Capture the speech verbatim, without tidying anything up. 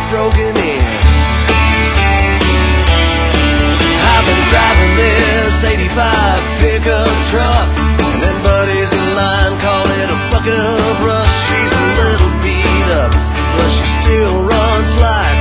broken in. I've been driving this eighty-five pickup truck, and then buddies in line call it a bucket of rust. She's a little beat up, but she still runs like